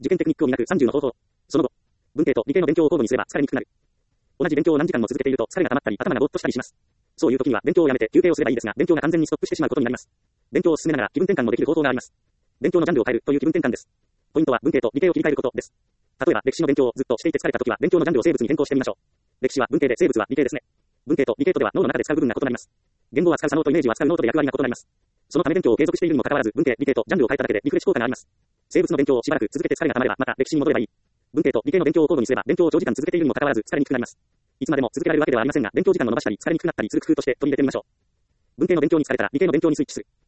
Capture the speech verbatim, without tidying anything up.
受験テクニックを磨くさんじゅうの方法。その後、文系と理系の勉強を交互にすれば疲れにくくなる。同じ勉強を何時間も続けていると疲れが溜まったり頭がぼーっとしたりします。そういう時には勉強をやめて休憩をすればいいですが、勉強が完全にストップしてしまうことになります。勉強を進めながら気分転換もできる方法があります。勉強のジャンルを変えるという気分転換です。ポイントは文系と理系を切り替えることです。例えば歴史の勉強をずっとしていて疲れた時は勉強のジャンルを生物に変更してみましょう。歴史は文系で生物は理系ですね。文系と理系とでは脳の中で使う部分が異なります。言語を扱う左脳とイメージを扱う脳とで役割が異なります。そのため勉強を継続しているにもかかわらず文系、理系とジャンルを変えただけでリフレッシュ効果があります。生物の勉強をしばらく続けて疲れが溜まればまた歴史に戻ればいい。文系と理系の勉強を交互にすれば勉強を長時間続けているにもかかわらず疲れにくくなります。いつまでも続けられるわけではありませんが、勉強時間を伸ばしたり疲れにくくなったりする工夫として取り入れてみましょう。文系の勉強に疲れたら理系の勉強にスイッチする。